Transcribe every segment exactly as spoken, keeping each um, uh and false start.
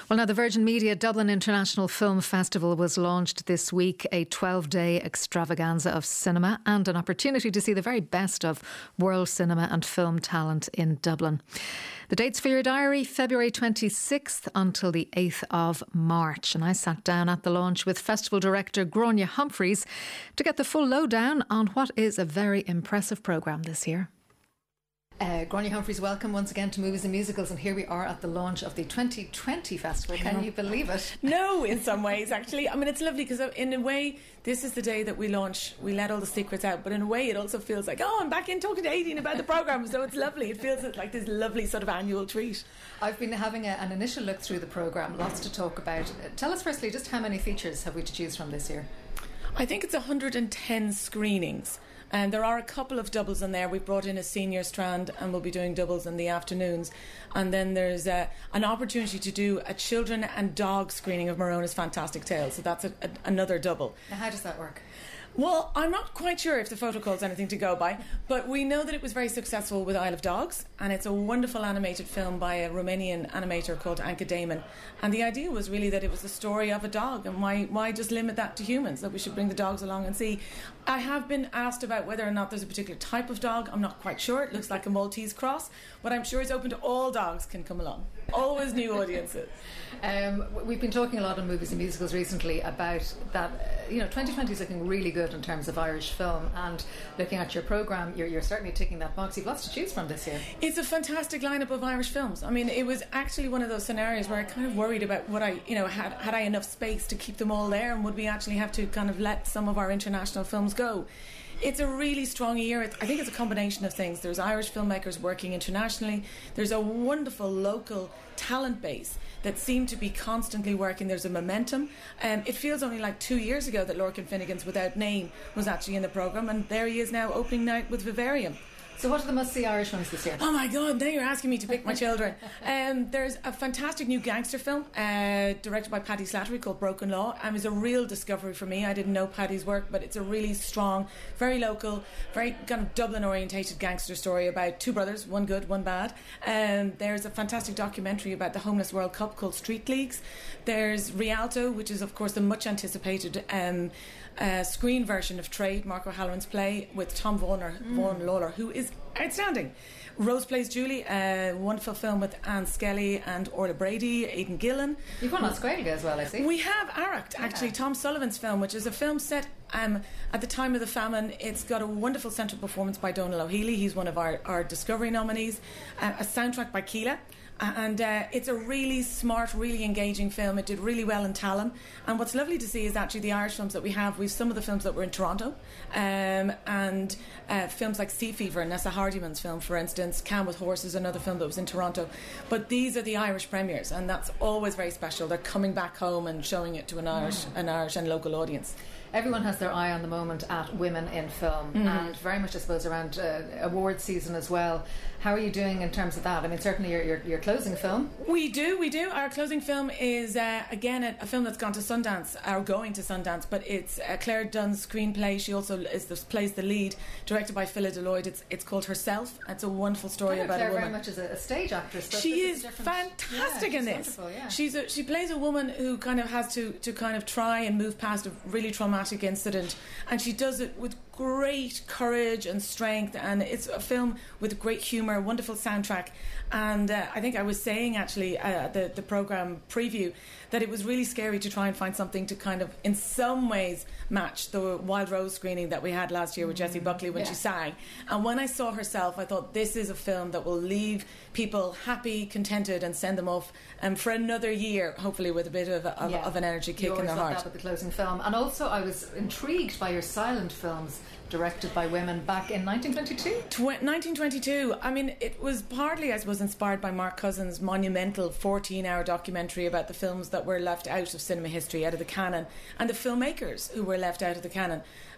Well, now the Virgin Media Dublin International Film Festival was launched this week, a twelve-day extravaganza of cinema and an opportunity to see the very best of world cinema and film talent in Dublin. The dates for your diary, February twenty-sixth until the eighth of March. And I sat down at the launch with festival director Gráinne Humphreys to get the full lowdown on what is a very impressive programme this year. Uh, Gráinne Humphreys, welcome once again to Movies and Musicals, and here we are at the launch of the twenty twenty festival. Can you believe it? No, in some ways actually. I mean, it's lovely because in a way this is the day that we launch, we let all the secrets out, but in a way it also feels like, oh, I'm back in talking to Aideen about the programme, so it's lovely. It feels like this lovely sort of annual treat. I've been having a, an initial look through the programme, lots to talk about. Uh, tell us firstly, just how many features have we to choose from this year? I think it's one hundred ten screenings. And there are a couple of doubles in there. We've brought in a senior strand and we'll be doing doubles in the afternoons. And then there's a, an opportunity to do a children and dog screening of Morona's Fantastic Tales. So that's a, a, another double. Now, how does that work? Well, I'm not quite sure if the protocol is anything to go by, but we know that it was very successful with Isle of Dogs, and it's a wonderful animated film by a Romanian animator called Anca Damon. And the idea was really that it was the story of a dog, and why why just limit that to humans, that we should bring the dogs along and see. I have been asked about whether or not there's a particular type of dog. I'm not quite sure. It looks like a Maltese cross, but I'm sure it's open to all dogs can come along. Always new audiences. Um, we've been talking a lot on Movies and Musicals recently about that, uh, you know, twenty twenty is looking really good in terms of Irish film, and looking at your programme, you're, you're certainly ticking that box. You've lots to choose from this year. It's a fantastic lineup of Irish films. I mean, it was actually one of those scenarios where I kind of worried about what I, you know, had, had I enough space to keep them all there, and would we actually have to kind of let some of our international films go. It's a really strong year. It's, I think it's a combination of things. There's Irish filmmakers working internationally. There's a wonderful local talent base that seem to be constantly working. There's a momentum. Um, it feels only like two years ago that Lorcan Finnegan's Without Name was actually in the programme, and there he is now opening night with Vivarium. So what are the must-see Irish ones this year? Oh my God, now you're asking me to pick my children. Um, there's a fantastic new gangster film uh, directed by Paddy Slattery called Broken Law, and it was a real discovery for me. I didn't know Paddy's work, but it's a really strong, very local, very kind of Dublin-orientated gangster story about two brothers, one good, one bad. Um, there's a fantastic documentary about the Homeless World Cup called Street Leagues. There's Rialto, which is of course the much-anticipated um, uh, screen version of Trade, Mark O'Halloran's play, with Tom Vaughan, mm. Vaughan Lawler, who is outstanding. Rose Plays Julie, a wonderful film with Anne Skelly and Orla Brady, Aidan Gillen. You've won Oscarga as well, I see. We have Aract, actually, yeah. Tom Sullivan's film, which is a film set um, at the time of the famine. It's got a wonderful central performance by Donal O'Healy. He's one of our, our Discovery nominees. Uh, a soundtrack by Keela. And uh, it's a really smart, really engaging film. It did really well in Tallaght. And what's lovely to see is actually the Irish films that we have. We've some of the films that were in Toronto, um, and uh, films like Sea Fever, Nessa Hardiman's film, for instance. Can with Horses, another film that was in Toronto. But these are the Irish premieres, and that's always very special. They're coming back home and showing it to an Irish, mm. an Irish and local audience. Everyone has their eye on the moment at women in film, mm-hmm. and very much, I suppose, around uh, awards season as well. How are you doing in terms of that? I mean, certainly your, your, your closing film. We do, we do. Our closing film is, uh, again, a, a film that's gone to Sundance, or going to Sundance, but it's uh, Claire Dunn's screenplay. She also is the, plays the lead, directed by Phila Deloyd. It's it's called Herself. It's a wonderful story about Claire a woman. very much as a, a stage actress. She is fantastic yeah, in this. Yeah. She's a, she plays a woman who kind of has to, to kind of try and move past a really traumatic incident, and she does it with great courage and strength, and it's a film with great humour, wonderful soundtrack. And uh, I think I was saying actually uh, the, the programme preview that it was really scary to try and find something to kind of in some ways match the Wild Rose screening that we had last year with Jessie Buckley when yeah. she sang. And when I saw Herself, I thought this is a film that will leave people happy, contented, and send them off um, for another year, hopefully with a bit of, a, of, yeah. of an energy kick you in their heart. That with the closing film. And also I was intrigued by your silent films directed by women back in nineteen twenty-two. Tw- nineteen twenty-two. I mean, it was partly, I suppose, inspired by Mark Cousins' monumental fourteen-hour documentary about the films that were left out of cinema history, out of the canon, and the filmmakers who were left out of the canon.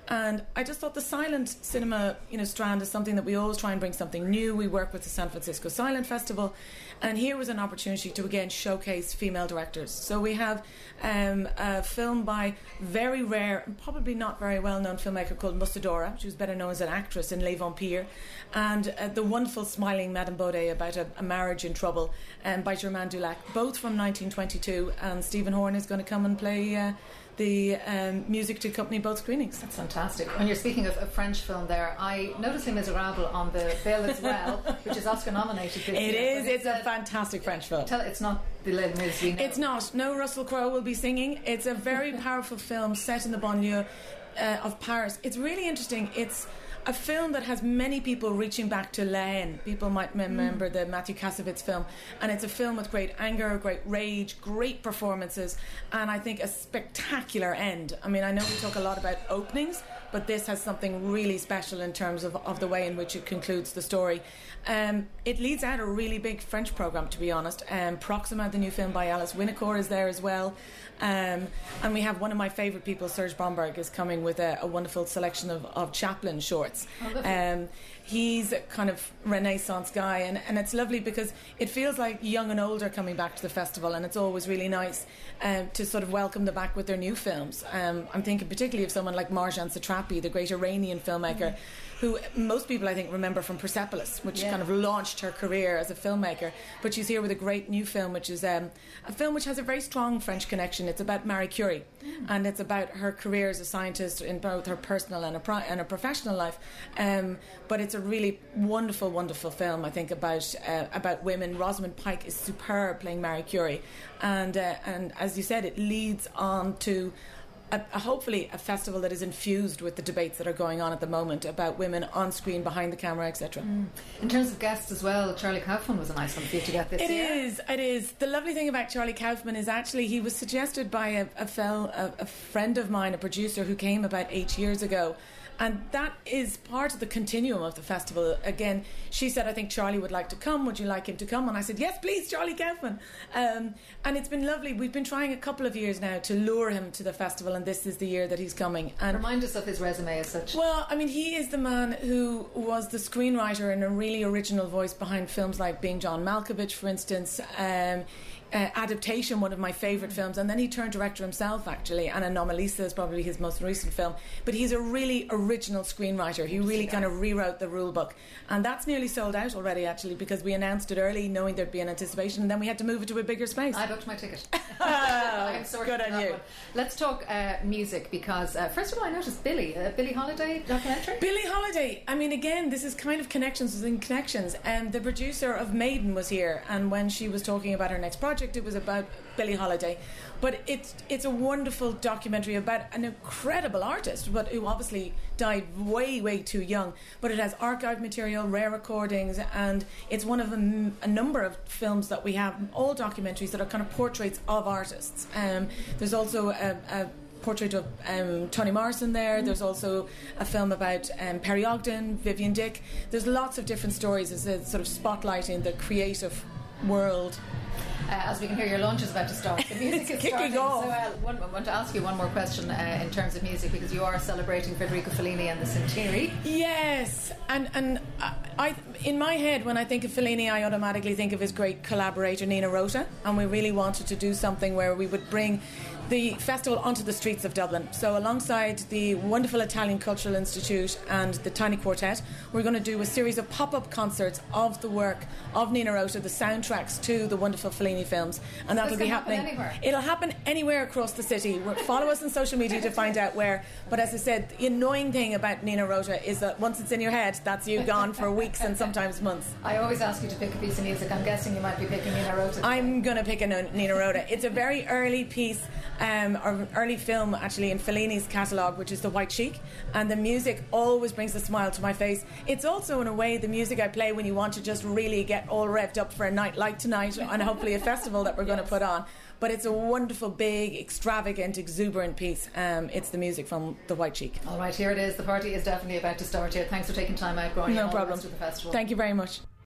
And I just thought the silent cinema, you know, strand is something that we always try and bring something new. We work with the San Francisco Silent Festival, and here was an opportunity to again showcase female directors. So we have um, a film by very rare and probably not very well known filmmaker called Musadora. She was better known as an actress in Les Vampires, and uh, the wonderful Smiling Madame Baudet about a, a marriage in trouble um, by Germaine Dulac, both from nineteen twenty-two. And Stephen Horn is going to come and play Uh, the um, music to accompany both screenings. That's fantastic. When you're speaking of a French film there, I noticed Les Miserables on the bill as well, which is Oscar nominated this It year. is, it's, it's a, a fantastic French film. Tell, it's not the Les Mis we know. It's not. No Russell Crowe will be singing. It's a very powerful film set in the banlieue uh, of Paris. It's really interesting. It's a film that has many people reaching back to La Haine. People might remember mm. the Matthew Kassovitz film, and it's a film with great anger, great rage, great performances, and I think a spectacular end. I mean, I know we talk a lot about openings, but this has something really special in terms of, of the way in which it concludes the story. Um, it leads out a really big French programme, to be honest. Um, Proxima, the new film by Alice Winocour, is there as well. Um, and we have one of my favourite people, Serge Bromberg, is coming with a, a wonderful selection of, of Chaplin shorts. Oh, um, he's a kind of Renaissance guy, and, and it's lovely because it feels like young and old are coming back to the festival, and it's always really nice um, to sort of welcome them back with their new films. Um, I'm thinking particularly of someone like Marjane Satrapi, the great Iranian filmmaker, mm. who most people I think remember from Persepolis, which yeah. kind of launched her career as a filmmaker. But she's here with a great new film, which is um, a film which has a very strong French connection. It's about Marie Curie, mm. and it's about her career as a scientist in both her personal and a, pro- and a professional life. Um, but it's a really wonderful, wonderful film, I think, about uh, about women. Rosamund Pike is superb playing Marie Curie, and uh, and as you said, it leads on to A, a hopefully a festival that is infused with the debates that are going on at the moment about women on screen, behind the camera, et cetera. Mm. In terms of guests as well, Charlie Kaufman was a nice one for you to get this it year. It is, it is. The lovely thing about Charlie Kaufman is actually he was suggested by a, a, fel, a, a friend of mine, a producer who came about eight years ago. And that is part of the continuum of the festival. Again, she said, I think Charlie would like to come. Would you like him to come? And I said, yes, please, Charlie Kaufman. Um, and it's been lovely. We've been trying a couple of years now to lure him to the festival, and this is the year that he's coming. And remind us of his resume as such. Well, I mean, he is the man who was the screenwriter and a really original voice behind films like Being John Malkovich, for instance. Um, Uh, Adaptation, one of my favourite films, and then he turned director himself actually, and Anomalisa is probably his most recent film, but he's a really original screenwriter. He really kind of rewrote the rule book, and that's nearly sold out already actually, because we announced it early knowing there'd be an anticipation, and then we had to move it to a bigger space. I booked my ticket. I'm good on you. One. Let's talk uh, music, because uh, first of all I noticed Billie uh, Billie Holiday documentary. Billie Holiday, I mean, again, this is kind of connections within connections, and the producer of Maiden was here, and when she was talking about her next project, it was about Billie Holiday. But it's it's a wonderful documentary about an incredible artist, but who obviously died way, way too young. But it has archive material, rare recordings, and it's one of a, a number of films that we have, all documentaries that are kind of portraits of artists. Um, there's also a, a portrait of um, Toni Morrison there. There's also a film about um, Perry Ogden, Vivian Dick. There's lots of different stories as a sort of spotlighting the creative world. Uh, as we can hear, your lunch is about to start. The music is starting. Off. So uh, one, I want to ask you one more question uh, in terms of music, because you are celebrating Federico Fellini and the centenary. Yes, and and I, in my head, when I think of Fellini, I automatically think of his great collaborator Nina Rota, and we really wanted to do something where we would bring the festival onto the streets of Dublin. So alongside the wonderful Italian Cultural Institute and the Tiny Quartet, we're going to do a series of pop-up concerts of the work of Nina Rota, the soundtracks to the wonderful Fellini films, and that'll be happening. Happen It'll happen anywhere across the city. We're, follow us on social media to find out where. But as I said, the annoying thing about Nina Rota is that once it's in your head, that's you gone for weeks and sometimes months. I always ask you to pick a piece of music. I'm guessing you might be picking Nina Rota. I'm going to pick a Nina Rota. It's a very early piece. Um, or an early film actually in Fellini's catalogue, which is The White Sheik, and the music always brings a smile to my face. It's also in a way the music I play when you want to just really get all revved up for a night like tonight, and hopefully a festival that we're going to put on. But it's a wonderful, big, extravagant, exuberant piece. Um, it's the music from The White Sheik. All right, here it is. The party is definitely about to start here. Thanks for taking time out, Gráinne. No problem. To the festival. Thank you very much.